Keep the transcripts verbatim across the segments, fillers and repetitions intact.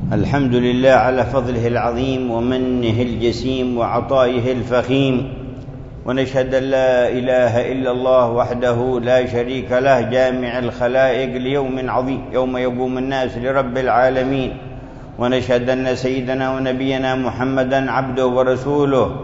الحمد لله على فضله العظيم ومنه الجسيم وعطائه الفخيم، ونشهد أن لا إله إلا الله وحده لا شريك له جامع الخلائق ليوم عظيم يوم يقوم الناس لرب العالمين. ونشهد أن سيدنا ونبينا محمدا عبده ورسوله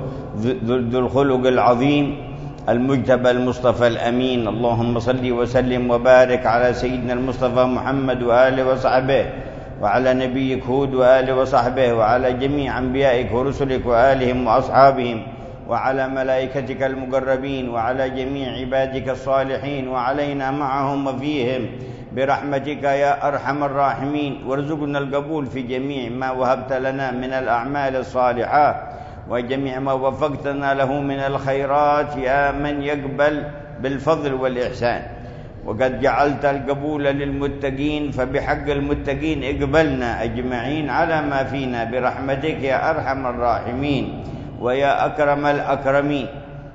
ذو الخلق العظيم المجتبى المصطفى الأمين. اللهم صل وسلم وبارك على سيدنا المصطفى محمد وآله وصحبه، وعلى نبيك هود وآله وصحبه، وعلى جميع أنبيائك ورسلك وآلهم وأصحابهم، وعلى ملائكتك المقربين، وعلى جميع عبادك الصالحين، وعلينا معهم وفيهم برحمتك يا أرحم الراحمين. وارزقنا القبول في جميع ما وهبت لنا من الأعمال الصالحة، وجميع ما وفقتنا له من الخيرات يا من يقبل بالفضل والإحسان. وقد جعلت القبول للمتقين، فبحق المتقين اقبلنا أجمعين على ما فينا برحمتك يا أرحم الراحمين ويا أكرم الأكرمين.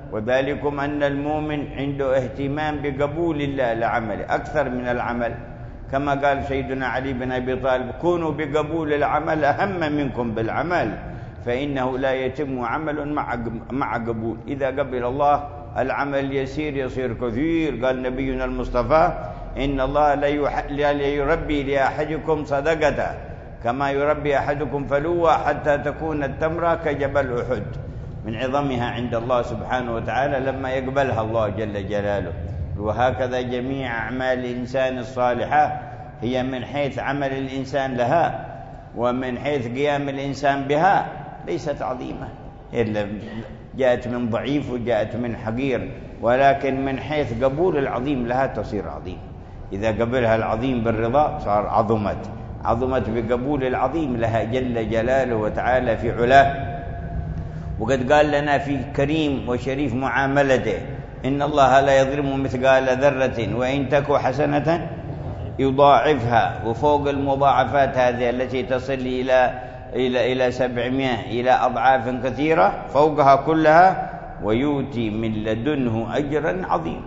وذلكم أن المؤمن عنده اهتمام بقبول الله لعمله أكثر من العمل، كما قال سيدنا علي بن أبي طالب: كونوا بقبول العمل أهم منكم بالعمل، فإنه لا يتم عمل مع مع قبول. إذا قبل الله العمل يسير يصير كثير. قال نبينا المصطفى: إن الله لا يربي لأحدكم صدقته كما يربي أحدكم فلوة حتى تكون التمرة كجبل أحد، من عظمها عند الله سبحانه وتعالى لما يقبلها الله جل جلاله. وهكذا جميع أعمال الإنسان الصالحة هي من حيث عمل الإنسان لها ومن حيث قيام الإنسان بها ليست عظيمة، إلا جاءت من ضعيف وجاءت من حقير، ولكن من حيث قبول العظيم لها تصير عظيم. إذا قبلها العظيم بالرضا صار عظمت عظمت بقبول العظيم لها جل جلاله وتعالى في علاه. وقد قال لنا في كريم وشريف معاملته: إن الله لا يظلم مثقال ذرة وإن تك حسنة يضاعفها. وفوق المضاعفات هذه التي تصل إلى إلى إلى سبعمائة إلى أضعاف كثيرة فوقها كلها، ويؤتي من لدنه أجرا عظيما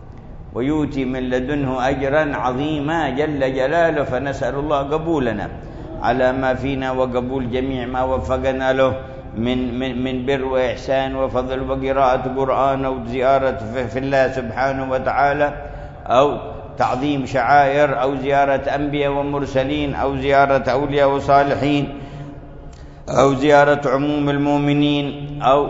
ويؤتي من لدنه أجرا عظيما جل جلاله. فنسأل الله قبولنا على ما فينا وقبول جميع ما وفقنا له من من من بر وإحسان وفضل وقراءة قرآن أو زيارة في الله سبحانه وتعالى، أو تعظيم شعائر، أو زيارة أنبياء ومرسلين، أو زيارة أولياء وصالحين، أو زيارة عموم المؤمنين، أو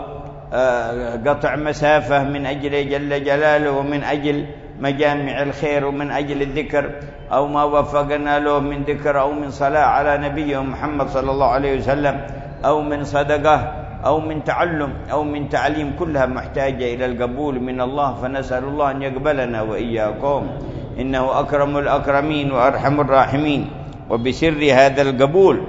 قطع مسافة من أجل جل جلاله ومن أجل مجامع الخير ومن أجل الذكر، أو ما وفقنا له من ذكر أو من صلاة على نبيه محمد صلى الله عليه وسلم، أو من صدقة أو من تعلم أو من تعليم، كلها محتاجة إلى القبول من الله. فنسأل الله أن يقبلنا وإياكم، إنه أكرم الأكرمين وأرحم الراحمين. وبسر هذا القبول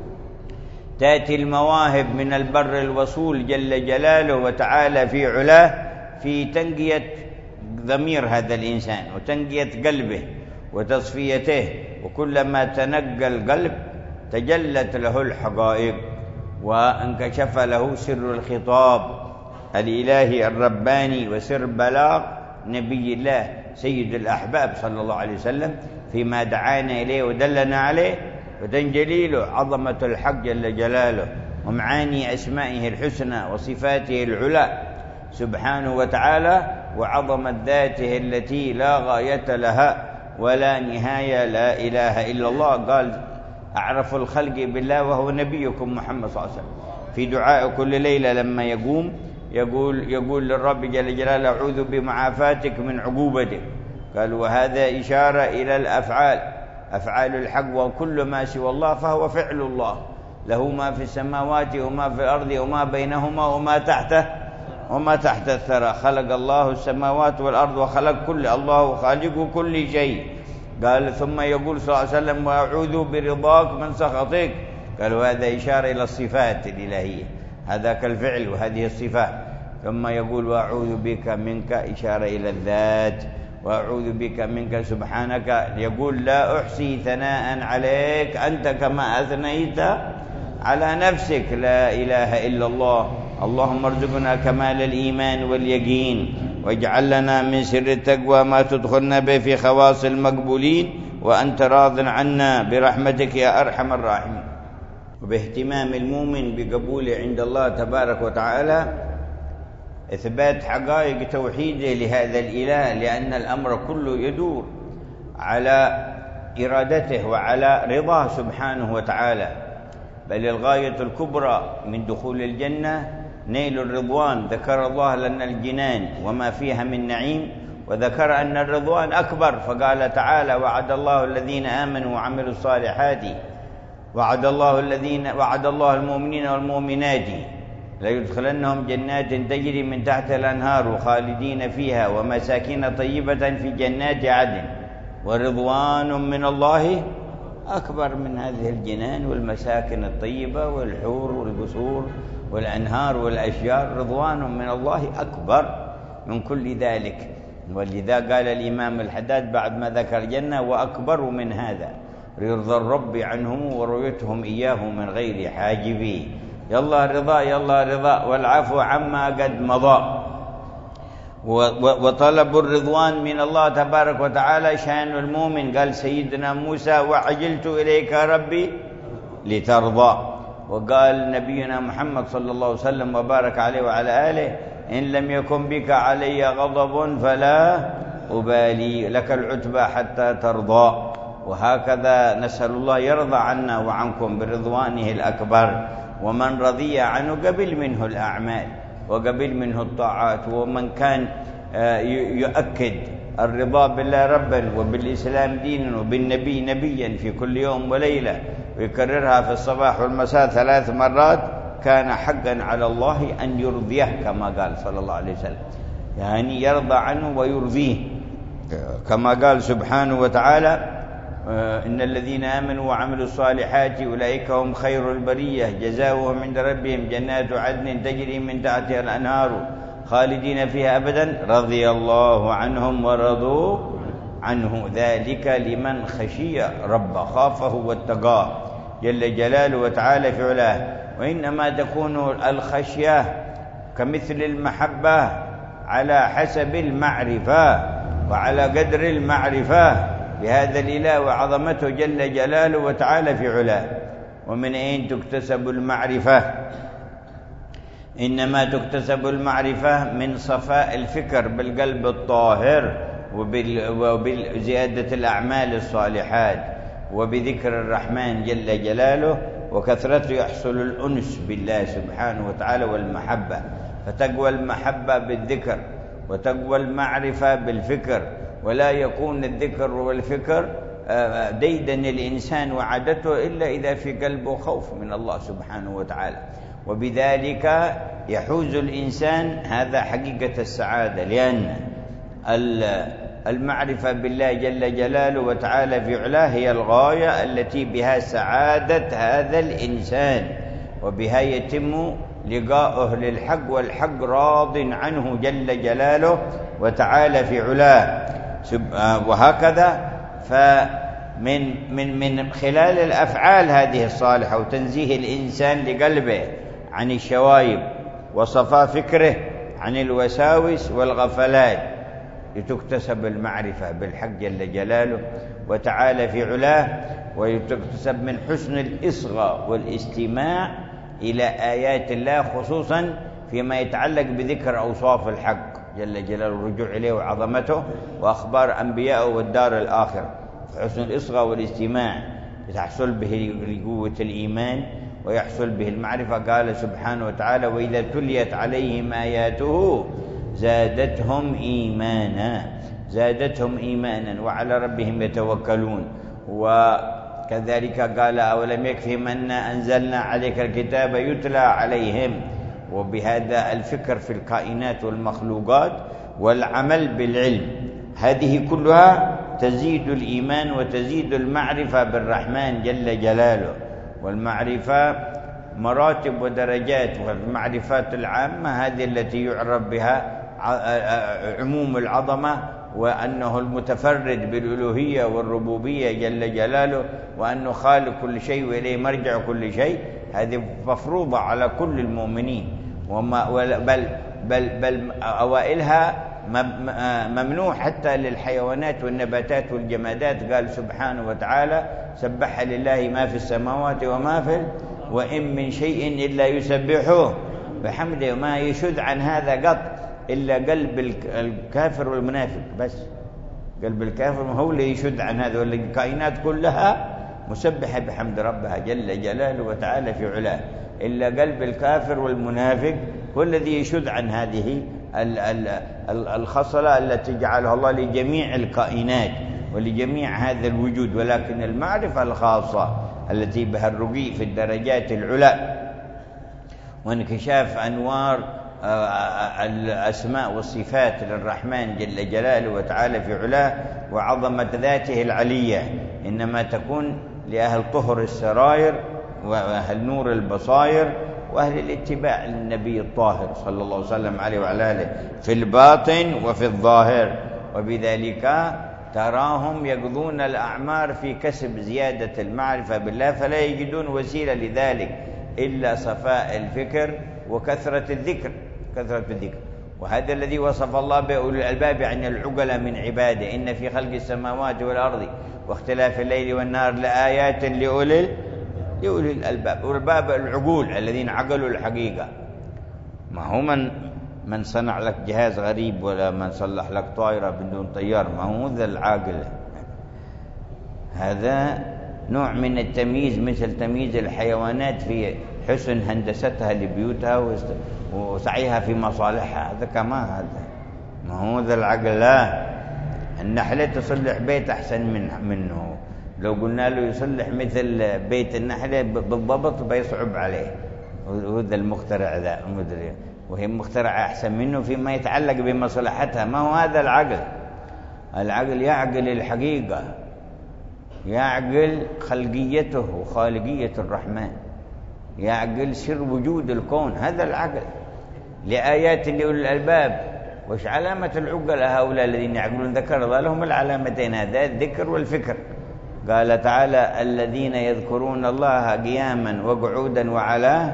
تأتي المواهب من البر الوصول جل جلاله وتعالى في علاه في تنقية ضمير هذا الإنسان وتنقية قلبه وتصفيته. وكلما تنقى القلب تجلت له الحقائق وانكشف له سر الخطاب الإلهي الرباني وسر بلاغ نبي الله سيد الأحباب صلى الله عليه وسلم فيما دعانا إليه ودلنا عليه، وتنجلي له عظمة الحق جل جلاله ومعاني أسمائه الحسنى وصفاته العلى سبحانه وتعالى، وعظمة ذاته التي لا غاية لها ولا نهاية. لا إله إلا الله. قال: أعرف الخلق بالله وهو نبيكم محمد صلى الله عليه وسلم. في دعاء كل ليلة لما يقوم يقول يقول للرب جل جلاله: أعوذ بمعافاتك من عقوبتك. قال: وهذا إشارة إلى الأفعال، أفعال الحق، وكل ما سوى الله فهو فعل الله، له ما في السماوات وما في الأرض وما بينهما وما تحته وما تحت الثرى. خلق الله السماوات والأرض وخلق كل الله خالق كل شيء. قال: ثم يقول صلى الله عليه وسلم: وأعوذ برضاك من سخطك. قالوا: هذا إشارة إلى الصفات الإلهية، هذاك الفعل وهذه الصفات. ثم يقول: وأعوذ بك منك، إشارة إلى الذات، وأعوذ بك منك سبحانك. يقول: لا أحصي ثناء عليك أنت كما أثنيت على نفسك. لا إله إلا الله. اللهم ارزقنا كمال الإيمان واليقين، واجعل لنا من سر التقوى ما تدخلنا به في خواص المقبولين، وأنت راض عنا برحمتك يا أرحم الراحمين. وباهتمام المؤمن بقبوله عند الله تبارك وتعالى إثبات حقائق توحيده لهذا الإله، لأن الأمر كله يدور على إرادته وعلى رضاه سبحانه وتعالى. بل الغاية الكبرى من دخول الجنة نيل الرضوان. ذكر الله لنا الجنان وما فيها من نعيم، وذكر أن الرضوان أكبر، فقال تعالى: وعد الله الذين آمنوا وعملوا الصالحات وعد الله الذين وعد الله المؤمنين والمؤمنات ليدخلنهم جنات تجري من تحتها الأنهار خالدين فيها ومساكن طيبة في جنات عدن ورضوان من الله أكبر من هذه الجنان والمساكن الطيبة والحور والقصور والأنهار والأشجار. رضوان من الله أكبر من كل ذلك. ولذا قال الإمام الحداد بعد ما ذكر الجنة: وأكبر من هذا رضا الرب عنهم ورؤيتهم إياه من غير حاجبي. يلا رضا يلا رضا والعفو عما قد مضى. وطلب الرضوان من الله تبارك وتعالى شأن المؤمن. قال سيدنا موسى: وعجلت إليك ربي لترضى. وقال نبينا محمد صلى الله عليه وسلم وبارك عليه وعلى آله: إن لم يكن بك علي غضب فلا أبالي، لك العتبى حتى ترضى. وهكذا نسأل الله يرضى عنا وعنكم برضوانه الأكبر. ومن رضي عنه قبل منه الأعمال وقبل منه الطاعات. ومن كان يؤكد الرضا بالله ربا وبالإسلام دينا وبالنبي نبيا في كل يوم وليلة ويكررها في الصباح والمساء ثلاث مرات، كان حقا على الله أن يرضيه كما قال صلى الله عليه وسلم، يعني يرضى عنه ويرضيه كما قال سبحانه وتعالى: إن الذين آمنوا وعملوا الصالحات أولئك هم خير البرية جزاؤهم عند ربهم جنات عدن تجري من تحتها الأنهار خالدين فيها أبدا رضي الله عنهم ورضوا عنه ذلك لمن خشي رب خافه واتقاه جل جلاله وتعالى في علاه. وإنما تكون الخشية كمثل المحبة على حسب المعرفة وعلى قدر المعرفة بهذا الإله وعظمته جل جلاله وتعالى في علاه. ومن أين تكتسب المعرفة؟ إنما تكتسب المعرفة من صفاء الفكر بالقلب الطاهر وبزيادة الأعمال الصالحات وبذكر الرحمن جل جلاله وكثرته يحصل الأنس بالله سبحانه وتعالى والمحبة. فتقوى المحبة بالذكر وتقوى المعرفة بالفكر، ولا يكون الذكر والفكر ديدن الإنسان وعادته إلا إذا في قلبه خوف من الله سبحانه وتعالى. وبذلك يحوز الإنسان هذا حقيقة السعادة، لأن المعرفة بالله جل جلاله وتعالى في علاه هي الغاية التي بها سعادة هذا الإنسان، وبها يتم لقاؤه للحق والحق راض عنه جل جلاله وتعالى في علاه. وهكذا فمن من من خلال الأفعال هذه الصالحة وتنزيه الإنسان لقلبه عن الشوائب وصفاء فكره عن الوساوس والغفلات لتكتسب المعرفة بالحق جل جلاله وتعالى في علاه. وتكتسب من حسن الإصغاء والاستماع إلى آيات الله، خصوصا فيما يتعلق بذكر أوصاف الحق جل جلاله الرجوع إليه وعظمته وأخبار أنبيائه والدار الآخرة. حسن الإصغاء والاستماع تحصل به قوة الإيمان ويحصل به المعرفة. قال سبحانه وتعالى: وإذا تليت عليهم آياته زادتهم إيمانا زادتهم إيمانا وعلى ربهم يتوكلون. وكذلك قال: أولم يكفهم أنا أنزلنا عليك الكتاب يتلى عليهم. وبهذا الفكر في الكائنات والمخلوقات والعمل بالعلم، هذه كلها تزيد الإيمان وتزيد المعرفة بالرحمن جل جلاله. والمعرفة مراتب ودرجات، والمعرفات العامة هذه التي يعرف بها عموم العظمة، وأنه المتفرد بالألوهية والربوبية جل جلاله، وأنه خالق كل شيء وإليه مرجع كل شيء. هذه مفروضة على كل المؤمنين، وما بل بل بل أوائلها ممنوع حتى للحيوانات والنباتات والجمادات. قال سبحانه وتعالى: سبح لله ما في السماوات وما في وإن من شيء إلا يسبحه بحمده. ما يشذ عن هذا قط إلا قلب الكافر والمنافق بس. قلب الكافر هو اللي يشذ عن هذا، والكائنات كلها مسبحة بحمد ربها جل جلاله وتعالى في علاه، إلا قلب الكافر والمنافق هو الذي يشذ عن هذه الخصلة التي جعلها الله لجميع الكائنات ولجميع هذا الوجود. ولكن المعرفة الخاصة التي بها الرقي في الدرجات العلى وانكشاف أنوار الأسماء والصفات للرحمن جل جلاله وتعالى في علاه وعظمة ذاته العلية، إنما تكون لأهل طهر السرائر وأهل نور البصائر وأهل الاتباع للنبي الطاهر صلى الله عليه وسلم عليه وعلى آله في الباطن وفي الظاهر. وبذلك تراهم يقضون الأعمار في كسب زيادة المعرفة بالله، فلا يجدون وسيلة لذلك إلا صفاء الفكر وكثرة الذكر. كثرة الذكر، وهذا الذي وصف الله بأولي الألباب عن العقل من عباده: إن في خلق السماوات والأرض واختلاف الليل والنهار لآيات لأولي لأولي الألباب. والباب العقول الذين عقلوا الحقيقة. ما هو من من صنع لك جهاز غريب ولا من صلح لك طائرة بدون طيار، ما هو ذا العاقل. هذا نوع من التمييز، مثل تمييز الحيوانات في حسن هندستها لبيوتها وسعيها في مصالحها. هذا كمان هذا ما هو ذا العقل. لا، النحلة تصلح بيت أحسن من منه. لو قلنا له يصلح مثل بيت النحلة بالضبط بيصعب عليه. وهذا المخترع ذا المدري، وهي مخترعة أحسن منه فيما يتعلق بمصلحتها. ما هو هذا العقل. العقل يعقل الحقيقة، يعقل خلقيته وخالقية الرحمن، يعقل سر وجود الكون. هذا العقل. لآيات لأولي الألباب. وش علامة العقل هؤلاء الذين يعقلون؟ ذكر لهم العلامتين، هذا الذكر والفكر. قال تعالى: الذين يذكرون الله قياما وقعودا وعلى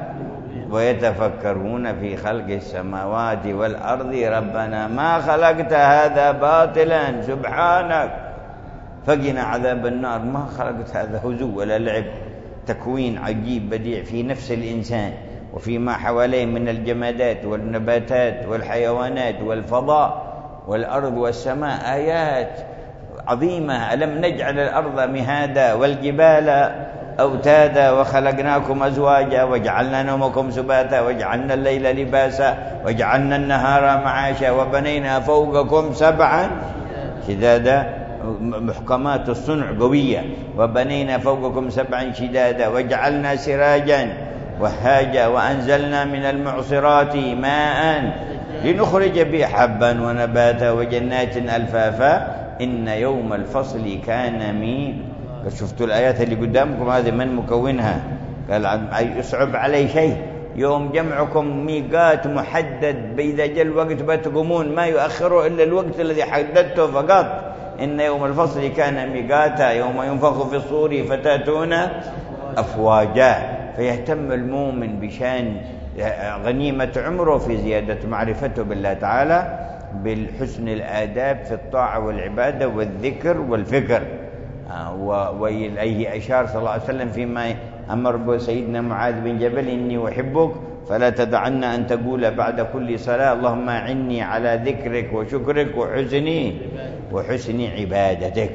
ويتفكرون في خلق السماوات والأرض ربنا ما خلقت هذا باطلا سبحانك فقنا عذاب النار. ما خلقت هذا هزو ولا لعب. تكوين عجيب بديع في نفس الإنسان وفيما حواليه من الجمادات والنباتات والحيوانات والفضاء والأرض والسماء، آيات عظيمة. ألم نجعل الأرض مهادا والجبال أوتادا وخلقناكم أزواجا وجعلنا نومكم سباتا وجعلنا الليل لباسا وجعلنا النهار معاشا وبنينا فوقكم سبعا شدادا. محكمات الصنع قوية. وبنينا فوقكم سبعا شدادا وجعلنا سراجا وهاجا وأنزلنا من المعصرات ماء لنخرج به حبا ونباتا وجنات ألفافا إن يوم الفصل كان مين. شفتوا الآيات اللي قدامكم هذه من مكونها؟ قال يصعب علي شيء. يوم جمعكم ميقات محدد، بإذا جاء الوقت بتقومون ما يؤخره إلا الوقت الذي حددته فقط. إن يوم الفصل كان ميقاتا يوم ينفخ في الصور فتاتون أفواجا. فيهتم المؤمن بشان غنيمة عمره في زيادة معرفته بالله تعالى بالحسن الآداب في الطاعة والعبادة والذكر والفكر. وإليه أشار صلى الله عليه وسلم فيما أمر بسيدنا معاذ بن جبل: إني أحبك فلا تدعن أن تقول بعد كل صلاة اللهم أعني على ذكرك وشكرك وحسن وحسن عبادتك.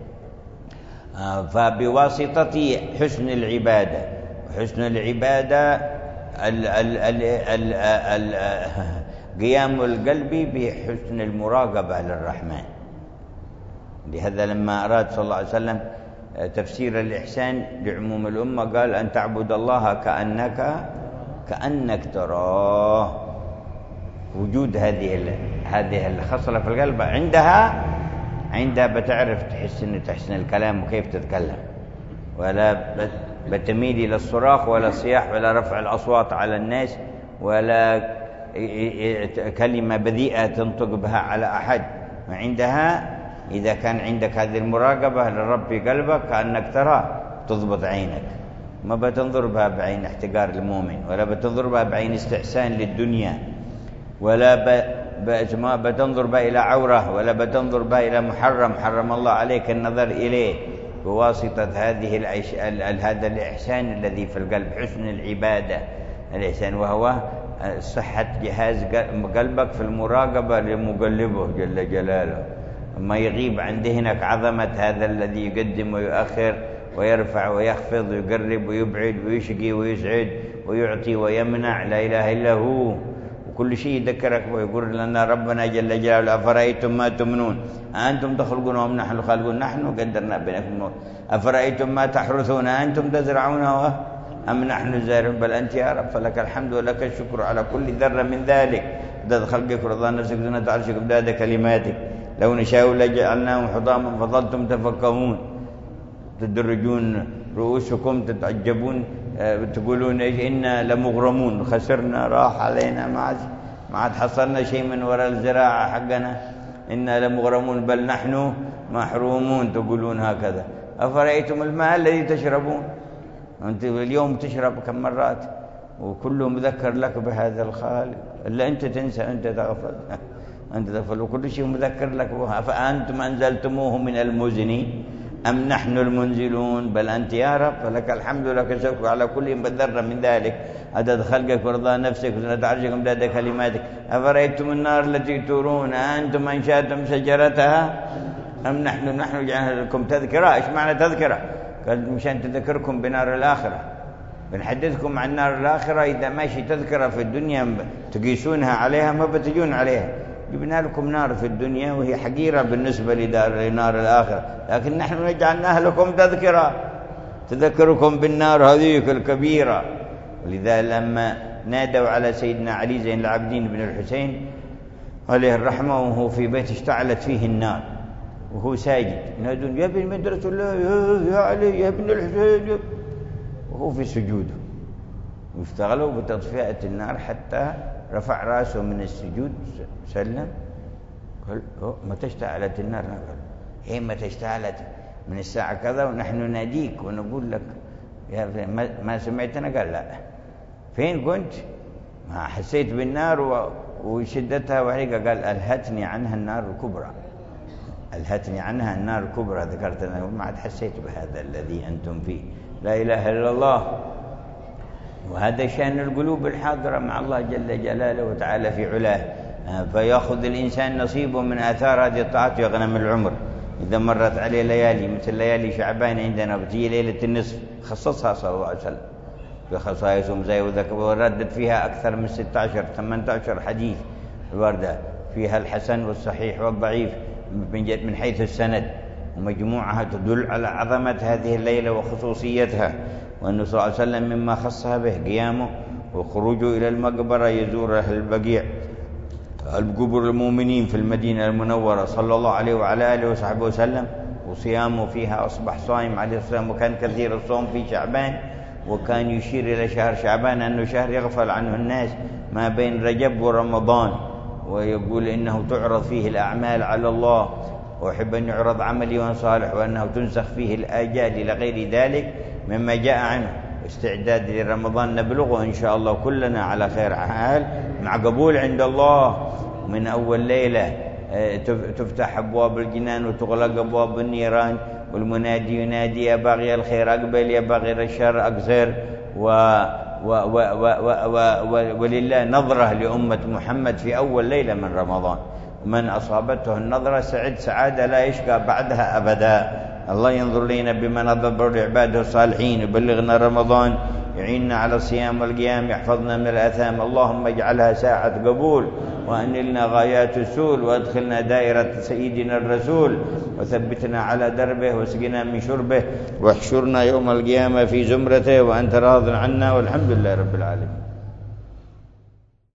فبواسطة حسن العبادة وحسن العبادة ال ال ال ال ال قيام القلب بحسن المراقبة للرحمن. لهذا لما أراد صلى الله عليه وسلم تفسير الإحسان لعموم الأمة قال: أن تعبد الله كأنك كأنك تراه. وجود هذه هذه الخصلة في القلب عندها عندها بتعرف تحسن تحسن الكلام وكيف تتكلم، ولا بتميل إلى الصراخ ولا الصياح ولا رفع الأصوات على الناس ولا كلمة بذيئة تنطق بها على أحد. وعندها إذا كان عندك هذه المراقبة للرب في قلبك كأنك تراه تضبط عينك، ما بتنظر بها بعين احتقار المؤمن ولا بتنظر بها بعين استحسان للدنيا ولا ما بتنظر بها إلى عورة ولا بتنظر بها إلى محرم حرم الله عليك النظر إليه بواسطة هذه العيش... هذا الإحسان الذي في القلب، حسن العبادة الإحسان، وهو صحة جهاز قلبك في المراقبة لمقلبه جل جلاله. ما يغيب عند هناك عظمة هذا الذي يقدم ويؤخر ويرفع ويخفض ويقرب ويبعد ويشقي ويسعد ويعطي ويمنع، لا إله إلا هو. وكل شيء يذكرك ويقول لنا ربنا جل جلاله أفرأيتم ما تمنون أنتم تخلقونه أم نحن الخالقون نحن قدرنا بينكم الموت أفرأيتم ما تحرثون أنتم تزرعونه أم نحن الزارعون بل أنت يا رب فلك الحمد ولك الشكر على كل ذرة من ذلك عدد خلقك ورضا نفسك زنة عرشك بداد كلماتك لو نشاء لجعلناهم حطاما فظلتم تفكهون تدرجون رؤوسكم تتعجبون تقولون إيش إنا لمغرمون خسرنا راح علينا ما عاد ما عاد حصلنا شيء من وراء الزراعة حقنا إنا لمغرمون بل نحن محرومون تقولون هكذا. أفرأيتم الماء الذي تشربون أنت اليوم تشرب كم مرات وكله مذكر لك بهذا الخالق إلا أنت تنسى أنت تغفل أنت تغفل وكل شيء مذكر لك بها. فأنتم أنزلتموه من المزن أم نحن المنزلون بل أنت يا رب فلك الحمد لك الشكر على كل ذرة من ذلك عدد خلقك ورضا نفسك وزنة عرشك ومداد كلماتك. أفرأيتم النار التي تورون أنتم أنشأتم شجرتها أم نحن نحن جعلنا لكم تذكرة. إيش معنى تذكرة؟ قال مشان تذكركم بنار الآخرة بنحدثكم عن نار الآخرة. إذا ماشي تذكرة في الدنيا تقيسونها عليها ما بتجون عليها. جبنا لكم نار في الدنيا وهي حقيرة بالنسبة لنار الآخرة لكن نحن جعلناها لكم تذكرة تذكركم بالنار هذيك الكبيرة. ولذا لما نادوا على سيدنا علي زين العابدين بن الحسين عليه الرحمة وهو في بيت اشتعلت فيه النار وهو ساجد ينادون يا ابن مدرسة الله يا علي يا ابن الحسين وهو في سجوده واشتغلوا بتطفئة النار حتى رفع رأسه من السجود سلم قال متى اشتعلت النار؟ قال هي متى اشتعلت؟ من الساعة كذا ونحن ناديك ونقول لك يا ما سمعتنا؟ قال لا. فين كنت؟ ما حسيت بالنار وشدتها وحريقة. قال ألهتني عنها النار الكبرى ألهتني عنها النار الكبرى ذكرت أنا ما عاد حسيت بهذا الذي أنتم فيه. لا إله إلا الله. وهذا شأن القلوب الحاضرة مع الله جل جلاله وتعالى في علاه. فيأخذ الإنسان نصيبه من آثار هذه الطاعات ويغنم العمر. إذا مرت عليه ليالي مثل ليالي شعبان عندنا بتجي ليلة النصف خصصها صلى الله عليه وسلم بخصائص ومزايا وذكر وردد فيها أكثر من ستة عشر ثمانية عشر حديث الواردة فيها الحسن والصحيح والضعيف من حيث السند ومجموعها تدل على عظمة هذه الليلة وخصوصيتها. وأنه صلى الله عليه وسلم مما خصها به قيامه وخروجه إلى المقبرة يزور أهل البقيع القبور المؤمنين في المدينة المنورة صلى الله عليه وعلى آله وصحبه وسلم وصيامه فيها أصبح صائم عليه الصلاة والسلام. وكان كثير الصوم في شعبان وكان يشير إلى شهر شعبان أنه شهر يغفل عنه الناس ما بين رجب ورمضان ويقول إنه تعرض فيه الأعمال على الله وأحب أن يعرض عملي وأن صالح وأنه تنسخ فيه الآجال إلى غير ذلك مما جاء عنه. استعداد لرمضان نبلغه إن شاء الله كلنا على خير حال مع قبول عند الله. من أول ليلة تفتح أبواب الجنان وتغلق أبواب النيران والمنادي ينادي يا باغي الخير أقبل يا باغي الشر أقصر و و و و و و ولله نظرة لأمة محمد في أول ليلة من رمضان. من أصابته النظرة سعد سعادة لا يشقى بعدها أبدا. الله ينظر لنا بما نظر لعباده الصالحين يبلغنا رمضان يعيننا على الصيام والقيام يحفظنا من الآثام. اللهم اجعلها ساعة قبول وأنلنا غايات السول وادخلنا دائرة سيدنا الرسول وثبتنا على دربه واسقنا من شربه واحشرنا يوم القيامة في زمرته وأنت راض عنا والحمد لله رب العالمين.